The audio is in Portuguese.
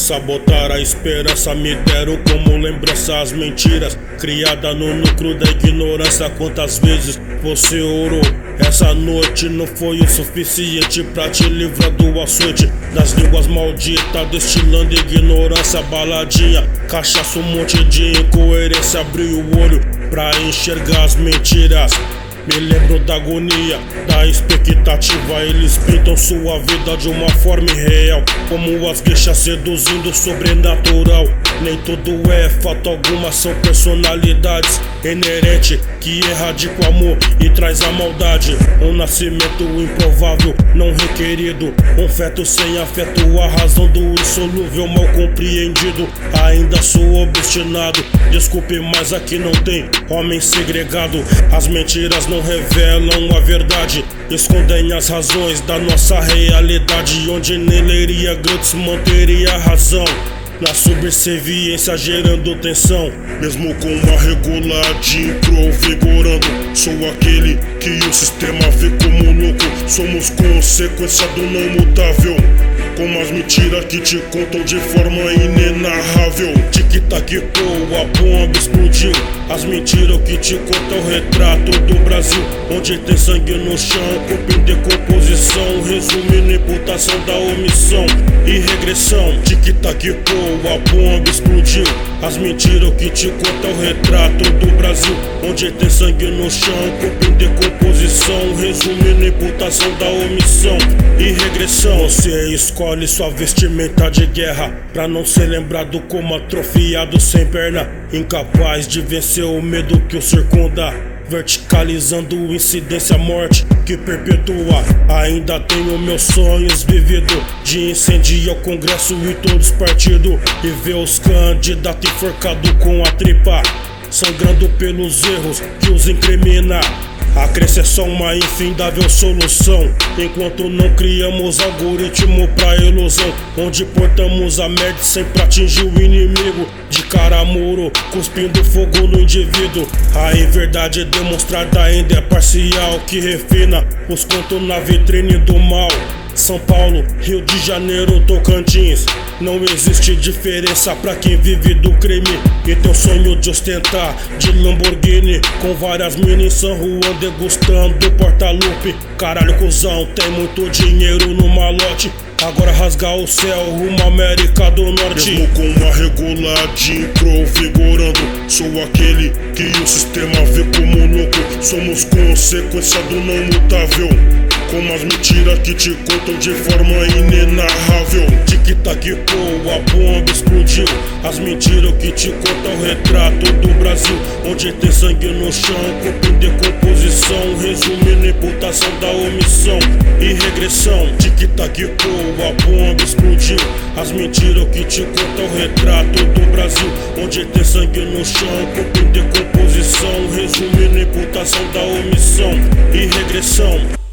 sabotar a esperança, me deram como lembrança as mentiras, criada no núcleo da ignorância. Quantas vezes você orou? Essa noite não foi o suficiente pra te livrar do açoite das línguas malditas, destilando ignorância. Baladinha, cachaça, um monte de incoerência. Abri o olho pra enxergar as mentiras. Me lembro da agonia, da expectativa. Eles pintam sua vida de uma forma irreal, como as gueixas seduzindo o sobrenatural. Nem tudo é fato, algumas são personalidades inerente que erradica o amor e traz a maldade. Um nascimento improvável, não requerido, um feto sem afeto, a razão do insolúvel mal compreendido. Ainda sou obstinado, desculpe, mas aqui não tem homem segregado. As mentiras não revelam a verdade, escondem as razões da nossa realidade, onde nele iria Gantz manteria a razão. Na subserviência gerando tensão, mesmo com uma regulagem vigorando. Sou aquele que o sistema vê como louco. Somos consequência do não mutável, como as mentiras que te contam de forma inenarrável. Tic-tac, pô, a bomba explodiu. As mentiras que te contam o retrato do Brasil, onde tem sangue no chão, corpo em decomposição. Resumindo, imputação da omissão e regressão. Tic-tac, pô, a bomba explodiu. As mentiras que te contam o retrato do Brasil, onde tem sangue no chão, corpo em decomposição. Resumindo, imputação da omissão e regressão. Você escolhe sua vestimenta de guerra pra não ser lembrado como atrofiado sem perna, incapaz de vencer o medo que o circunda, verticalizando incidência, morte que perpetua. Ainda tenho meus sonhos vividos de incendiar o Congresso e todos os partidos, e ver os candidatos enforcados com a tripa, sangrando pelos erros que os incrimina. A crença é só uma infindável solução, enquanto não criamos algoritmo pra ilusão, onde portamos a merda sempre atingir o inimigo de cara muro, cuspindo fogo no indivíduo. A inverdade demonstrada ainda é parcial, que refina os contos na vitrine do mal. São Paulo, Rio de Janeiro, Tocantins, não existe diferença pra quem vive do crime e tem o sonho de ostentar de Lamborghini, com várias minas em San Juan degustando porta-lupe. Caralho, cuzão, tem muito dinheiro no malote, agora rasgar o céu rumo à América do Norte. Mesmo com uma regulagem vigorando, sou aquele que o sistema vê como louco. Somos consequência do não mutável, como as mentiras que te contam de forma inenarrável. Tic-tac, pô, a bomba explodiu. As mentiras que te contam o retrato do Brasil, onde tem sangue no chão, corpo em decomposição. Resumindo, imputação da omissão e regressão. Tic-tac, pô, a bomba explodiu. As mentiras que te contam o retrato do Brasil, onde tem sangue no chão, corpo em decomposição. Resumindo, imputação da omissão e regressão.